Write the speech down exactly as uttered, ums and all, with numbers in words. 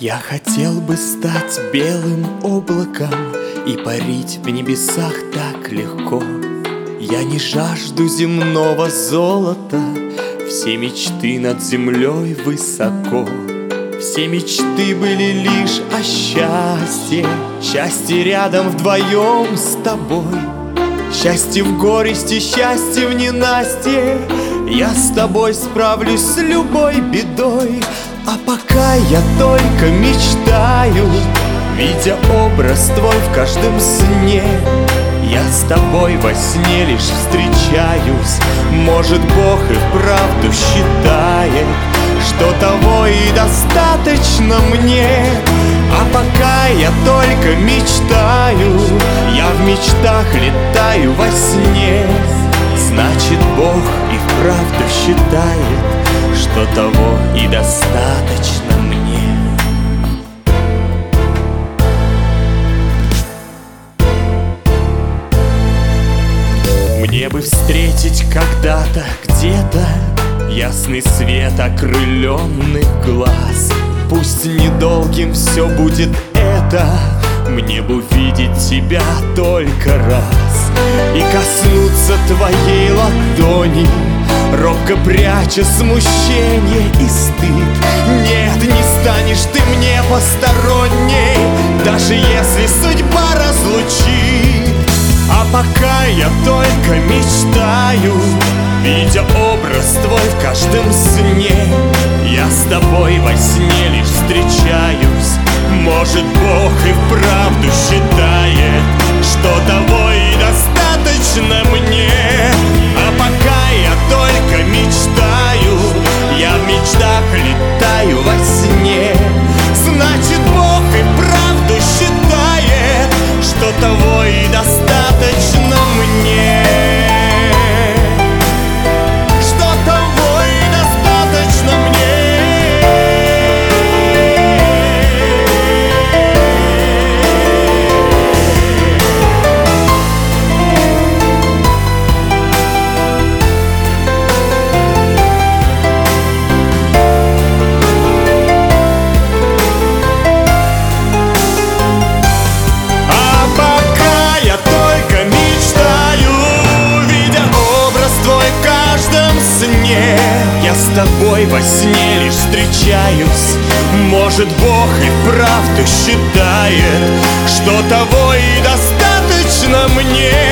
Я хотел бы стать белым облаком и парить в небесах так легко. Я не жажду земного золота, все мечты над землей высоко. Все мечты были лишь о счастье, счастье рядом вдвоем с тобой. Счастье в горести, счастье в ненастье, я с тобой справлюсь с любой бедой. А пока я только мечтаю, видя образ твой в каждом сне, я с тобой во сне лишь встречаюсь. Может, Бог и вправду считает, что того и достаточно мне. А пока я только мечтаю, я в мечтах летаю во сне. Значит, Бог и вправду считает, что того и достаточно мне. Мне бы встретить когда-то где-то ясный свет окрыленных глаз. Пусть недолгим все будет это, мне бы увидеть тебя только раз и коснуться твоей ладони, робко пряча смущение и стыд. Нет, не станешь ты мне посторонней, даже если судьба разлучит. А пока я только мечтаю, видя образ твой в каждом сне, я с тобой во сне лишь встречаюсь. Может, Бог и вправду считает, что того и достаточно мне. А пока я только мечтаю, я в мечтах летаю во сне. Значит, Бог и вправду считает, что того и достаточно мне. Что того и достаточно мне. Я с тобой во сне лишь встречаюсь. Может, Бог и вправду считает, что того и достаточно мне.